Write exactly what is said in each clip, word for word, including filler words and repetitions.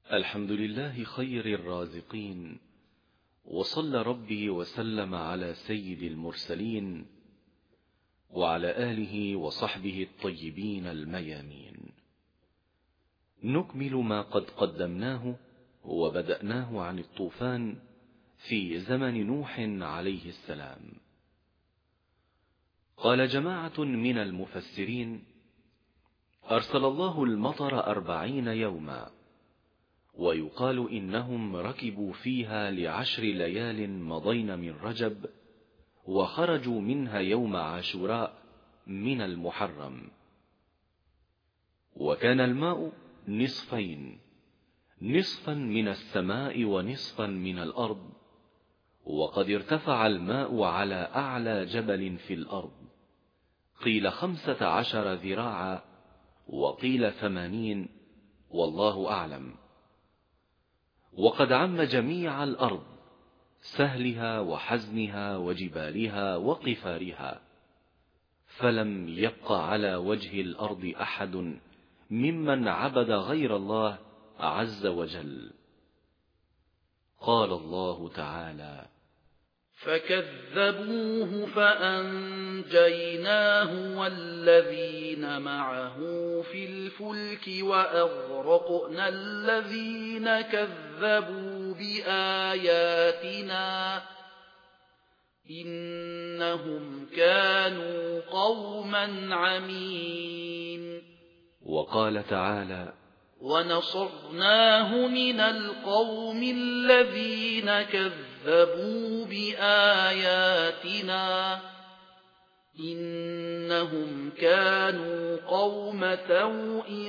الحمد لله خير الرازقين، وصلى ربي وسلم على سيد المرسلين وعلى آله وصحبه الطيبين الميامين. نكمل ما قد قدمناه وبدأناه عن الطوفان في زمن نوح عليه السلام. قال جماعة من المفسرين: أرسل الله المطر أربعين يوما، ويقال إنهم ركبوا فيها لعشر ليال مضين من رجب، وخرجوا منها يوم عاشوراء من المحرم. وكان الماء نصفين، نصفا من السماء ونصفا من الأرض، وقد ارتفع الماء على أعلى جبل في الأرض، قيل خمسة عشر ذراعا وقيل ثمانين، والله أعلم. وقد عم جميع الأرض، سهلها وحزنها وجبالها وقفارها، فلم يبق على وجه الأرض أحد ممن عبد غير الله عز وجل. قال الله تعالى: فكذبوه فأنجيناه والذين معه في الفلك وأغرقنا الذين كذبوا بآياتنا إنهم كانوا قوما عمين. وقال تعالى: ونصرناه من القوم الذين كذبوا بآياتنا إنهم كانوا قوم سوء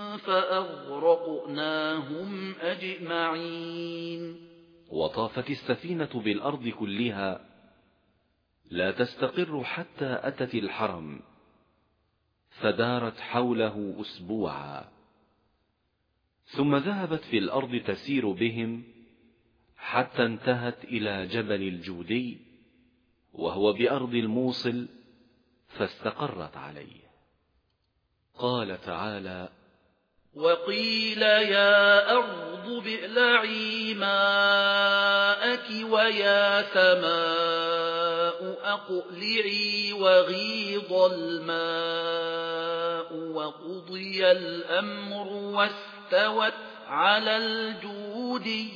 فأغرقناهم أجمعين. وطافت السفينة بالأرض كلها لا تستقر حتى أتت الحرم، فدارت حوله أسبوعا، ثم ذهبت في الأرض تسير بهم حتى انتهت إلى جبل الجودي، وهو بأرض الموصل، فاستقرت عليه. قال تعالى: وقيل يا أرض ابلعي ماءك ويا سماء أقلعي وغيض الماء وقضي الأمر واستوت على الجودي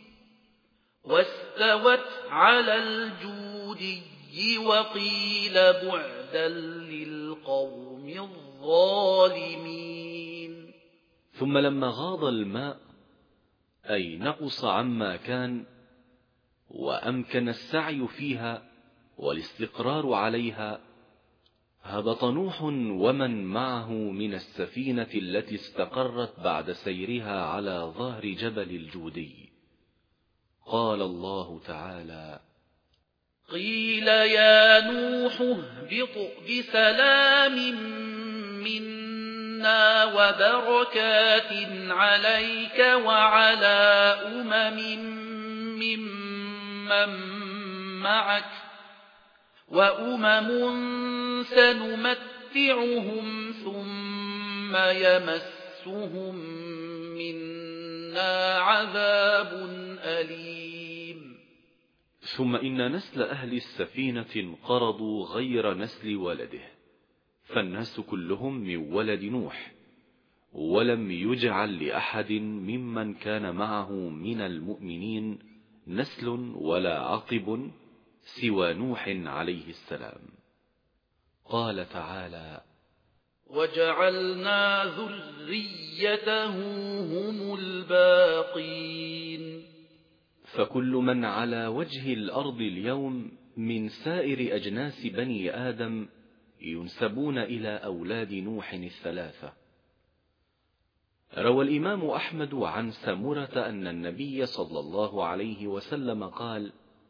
واستوت على الجودي وقيل بعدا للقوم الظالمين. ثم لما غاض الماء، أي نقص عما كان، وأمكن السعي فيها والاستقرار عليها، هبط نوح ومن معه من السفينة التي استقرت بعد سيرها على ظهر جبل الجودي. قال الله تعالى: قيل يا نوح اهبط بسلام منا وبركات عليك وعلى أمم ممن معك وأمم سنمتعهم ثم يمسهم منا عذاب أليم. ثم إن نسل أهل السفينة انقرضوا غير نسل ولده، فالناس كلهم من ولد نوح، ولم يجعل لأحد ممن كان معه من المؤمنين نسل ولا عقب سوى نوح عليه السلام. قال تعالى: وجعلنا ذريته هم الباقين. فكل من على وجه الأرض اليوم من سائر أجناس بني آدم ينسبون إلى أولاد نوح الثلاثة. روى الإمام أحمد عن سمرة أن النبي صلى الله عليه وسلم قال: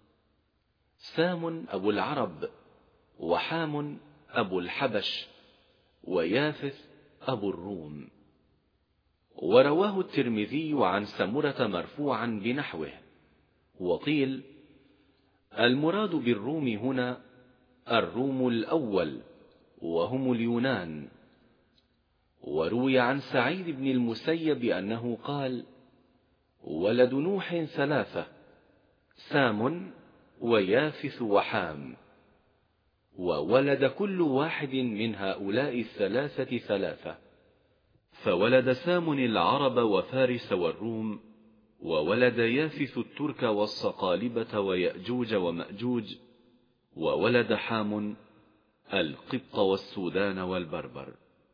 سام أبو العرب، وحام أبو الحبش، ويافث أبو الروم. ورواه الترمذي عن سمرة مرفوعا بنحوه، وقيل: المراد بالروم هنا الروم الأول، وهم اليونان. وروي عن سعيد بن المسيب أنه قال: ولد نوح ثلاثة: سام ويافث وحام. وولد كل واحد من هؤلاء الثلاثة ثلاثة، فولد سام العرب وفارس والروم، وولد يافث الترك والصقالبة ويأجوج ومأجوج، وولد حام القبط والسودان والبربر.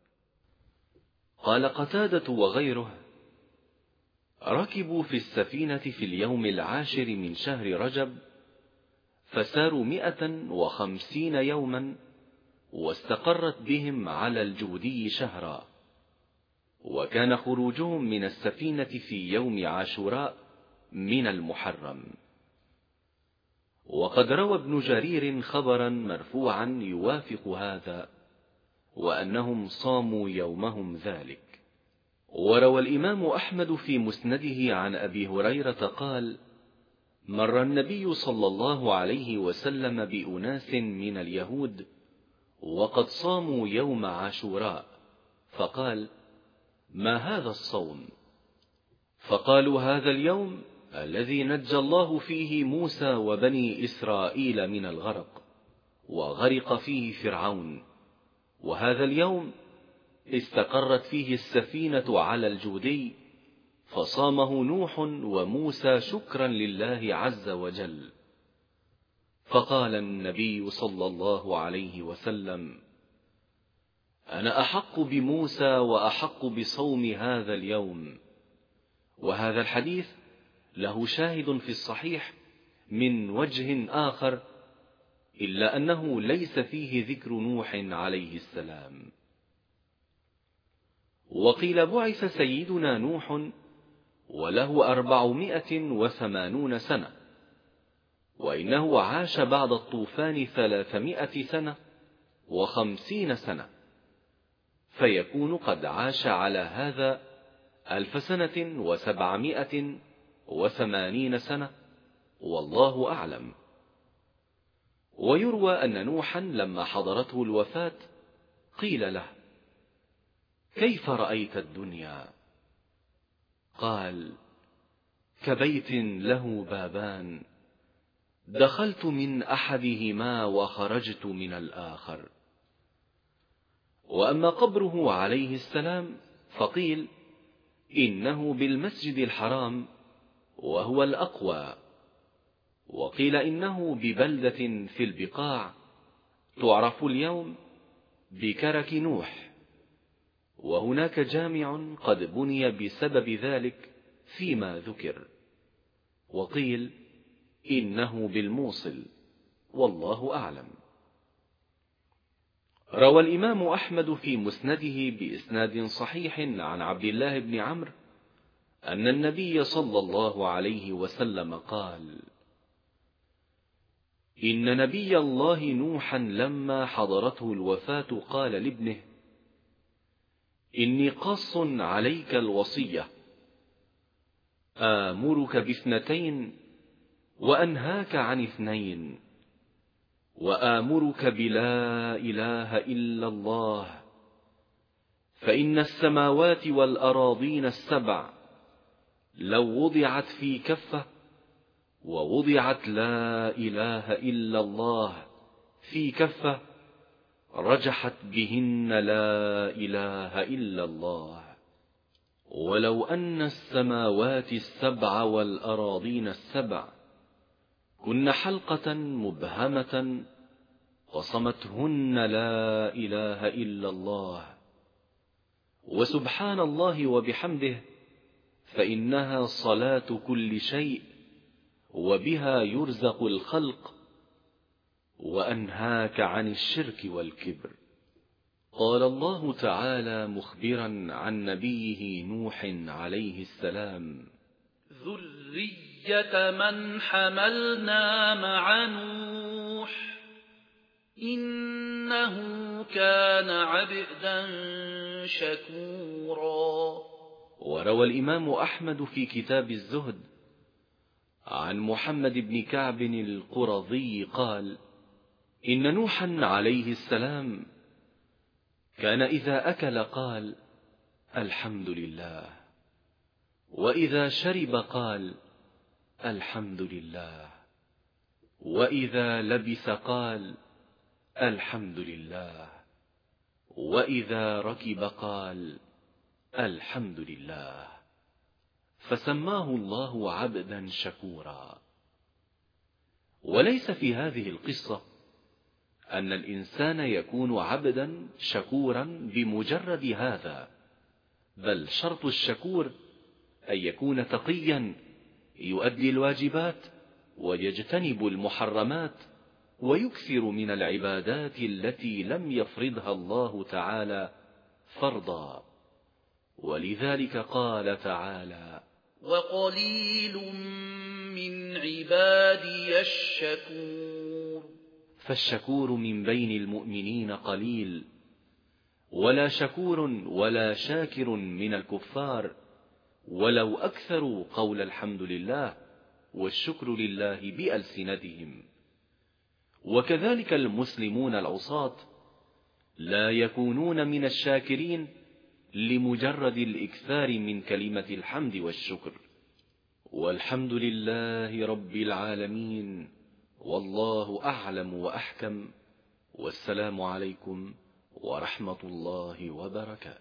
قال قتادة وغيره: ركبوا في السفينة في اليوم العاشر من شهر رجب، فساروا مئة وخمسين يوما، واستقرت بهم على الجودي شهرا. وكان خروجهم من السفينة في يوم عاشوراء من المحرم. وقد روى ابن جرير خبرا مرفوعا يوافق هذا، وأنهم صاموا يومهم ذلك. وروى الإمام أحمد في مسنده عن أبي هريرة قال: مر النبي صلى الله عليه وسلم بأناس من اليهود وقد صاموا يوم عاشوراء، فقال: ما هذا الصوم؟ فقالوا: هذا اليوم الذي نجى الله فيه موسى وبني إسرائيل من الغرق، وغرق فيه فرعون، وهذا اليوم استقرت فيه السفينة على الجودي، فصامه نوح وموسى شكرا لله عز وجل. فقال النبي صلى الله عليه وسلم: أنا أحق بموسى وأحق بصوم هذا اليوم. وهذا الحديث له شاهد في الصحيح من وجه آخر، إلا أنه ليس فيه ذكر نوح عليه السلام. وقيل بعث سيدنا نوح وله أربعمائة وثمانون سنة، وإنه عاش بعد الطوفان ثلاثمائة سنة وخمسين سنة، فيكون قد عاش على هذا ألف سنة وسبعمائة وثمانين سنة، والله أعلم. ويروى أن نوحا لما حضرته الوفاة قيل له: كيف رأيت الدنيا؟ قال: كبيت له بابان، دخلت من أحدهما وخرجت من الآخر. وأما قبره عليه السلام فقيل إنه بالمسجد الحرام، وهو الأقوى. وقيل إنه ببلدة في البقاع تعرف اليوم بكرك نوح، وهناك جامع قد بني بسبب ذلك فيما ذكر. وقيل إنه بالموصل، والله أعلم. روى الإمام أحمد في مسنده بإسناد صحيح عن عبد الله بن عمرو أن النبي صلى الله عليه وسلم قال: إن نبي الله نوحا لما حضرته الوفاة قال لابنه: إني قاص عليك الوصية، آمرك باثنتين وأنهاك عن اثنين، وآمرك بلا إله إلا الله، فإن السماوات والأراضين السبع لو وضعت في كفة، ووضعت لا إله إلا الله في كفة، رجحت بهن لا إله إلا الله. ولو أن السماوات السبع والأراضين السبع كن حلقة مبهمة قصمتهن لا إله إلا الله، وسبحان الله وبحمده، فإنها صلاة كل شيء، وبها يرزق الخلق، وأنهاك عن الشرك والكبر. قال الله تعالى مخبرا عن نبيه نوح عليه السلام: ذرية من حملنا مع نوح إنه كان عبدا شكورا. وروى الإمام أحمد في كتاب الزهد عن محمد بن كعب القرظي قال: إن نوحا عليه السلام كان إذا أكل قال: الحمد لله، وإذا شرب قال الحمد لله، وإذا لبس قال الحمد لله، وإذا ركب قال الحمد لله، فسماه الله عبدا شكورا. وليس في هذه القصة أن الإنسان يكون عبدا شكورا بمجرد هذا، بل شرط الشكور أن يكون تقيا يؤدي الواجبات ويجتنب المحرمات ويكثر من العبادات التي لم يفرضها الله تعالى فرضا. ولذلك قال تعالى: وقليل من عبادي الشكور. فالشكور من بين المؤمنين قليل، ولا شكور ولا شاكر من الكفار ولو أكثروا قول الحمد لله والشكر لله بألسنتهم. وكذلك المسلمون العصاة لا يكونون من الشاكرين لمجرد الإكثار من كلمة الحمد والشكر. والحمد لله رب العالمين، والله أعلم وأحكم، والسلام عليكم ورحمة الله وبركاته.